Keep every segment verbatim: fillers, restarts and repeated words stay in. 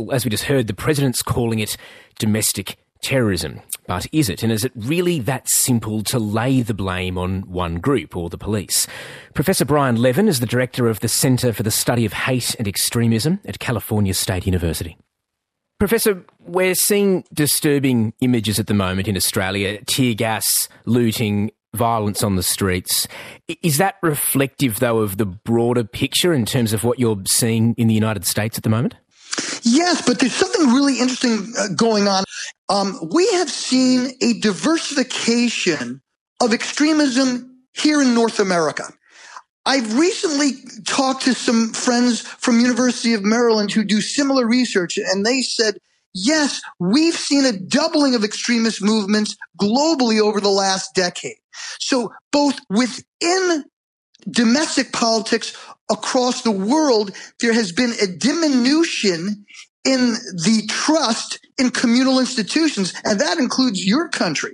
Well, as we just heard, the president's calling it domestic terrorism. But is it? And is it really that simple to lay the blame on one group or the police? Professor Brian Levin is the director of the Centre for the Study of Hate and Extremism at California State University. Professor, we're seeing disturbing images at the moment in Australia, tear gas, looting, violence on the streets. Is that reflective, though, of the broader picture in terms of what you're seeing in the United States at the moment? Yes, but there's something really interesting uh, going on. Um, we have seen a diversification of extremism here in North America. I've recently talked to some friends from University of Maryland who do similar research, and they said, yes, we've seen a doubling of extremist movements globally over the last decade. So both within domestic politics across the world, there has been a diminution in the trust in communal institutions, and that includes your country.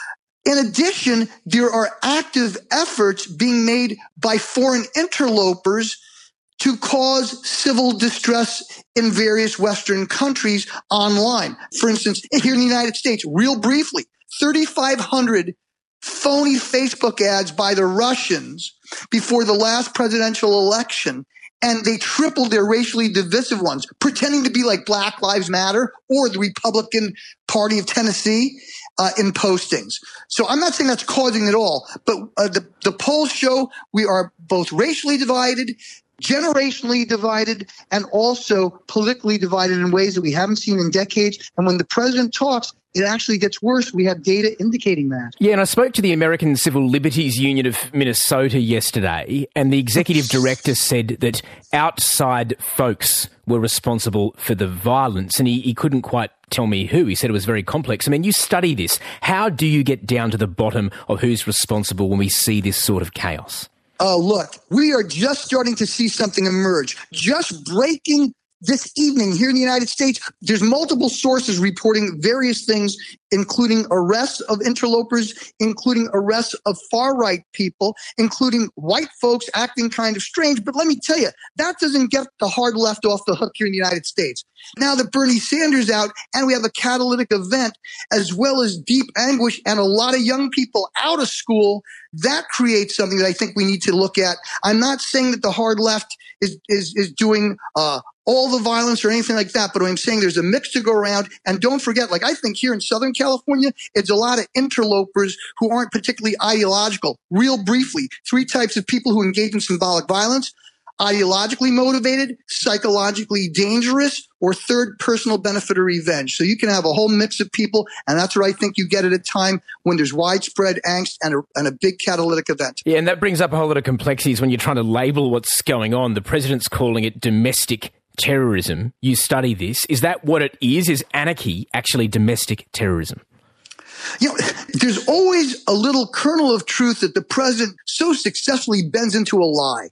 In addition, there are active efforts being made by foreign interlopers to cause civil distress in various Western countries online. For instance, here in the United States, real briefly, thirty-five hundred phony Facebook ads by the Russians before the last presidential election, and they tripled their racially divisive ones, pretending to be like Black Lives Matter or the Republican Party of Tennessee uh, in postings. So I'm not saying that's causing it all, but uh, the, the polls show we are both racially divided, generationally divided, and also politically divided in ways that we haven't seen in decades. And when the president talks, it actually gets worse. We have data indicating that. Yeah, and I spoke to the American Civil Liberties Union of Minnesota yesterday, and the executive director said that outside folks were responsible for the violence, and he, he couldn't quite tell me who. He said it was very complex. I mean, you study this. How do you get down to the bottom of who's responsible when we see this sort of chaos? Oh, look, we are just starting to see something emerge. Just breaking this evening here in the United States, there's multiple sources reporting various things, including arrests of interlopers, including arrests of far-right people, including white folks acting kind of strange. But let me tell you, that doesn't get the hard left off the hook here in the United States. Now that Bernie Sanders out and we have a catalytic event, as well as deep anguish and a lot of young people out of school, that creates something that I think we need to look at. I'm not saying that the hard left is is, is doing uh, all the violence or anything like that, but I'm saying there's a mix to go around. And don't forget, like I think here in Southern California, it's a lot of interlopers who aren't particularly ideological. Real briefly, three types of people who engage in symbolic violence: ideologically motivated, psychologically dangerous, or third, personal benefit or revenge. So you can have a whole mix of people, and that's what I think you get at a time when there's widespread angst and a, and a big catalytic event. Yeah, and that brings up a whole lot of complexities when you're trying to label what's going on. The president's calling it domestic terrorism. You study this. Is that what it is? Is anarchy actually domestic terrorism? You know, there's always a little kernel of truth that the president so successfully bends into a lie.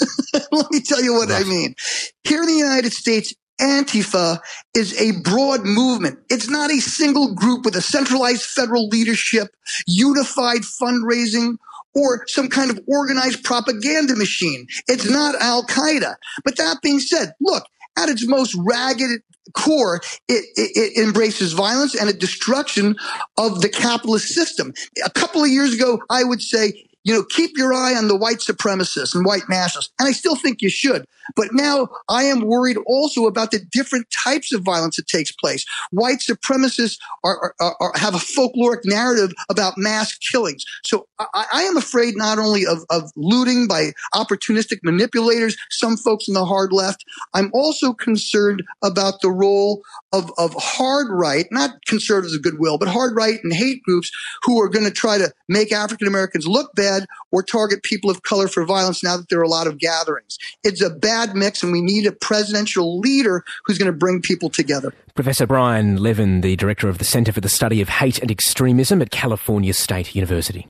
Let me tell you what right. I mean. Here in the United States, Antifa is a broad movement. It's not a single group with a centralized federal leadership, unified fundraising, or some kind of organized propaganda machine. It's not Al-Qaeda. But that being said, look, at its most ragged core, it, it, it embraces violence and a destruction of the capitalist system. A couple of years ago, I would say, you know, keep your eye on the white supremacists and white nationalists. And I still think you should. But now I am worried also about the different types of violence that takes place. White supremacists are, are, are have a folkloric narrative about mass killings. So I, I am afraid not only of, of looting by opportunistic manipulators, some folks in the hard left. I'm also concerned about the role of, of hard right, not conservatives of goodwill, but hard right and hate groups who are going to try to make African Americans look bad or target people of color for violence now that there are a lot of gatherings. It's a bad mix, and we need a presidential leader who's going to bring people together. Professor Brian Levin, the director of the Centre for the Study of Hate and Extremism at California State University.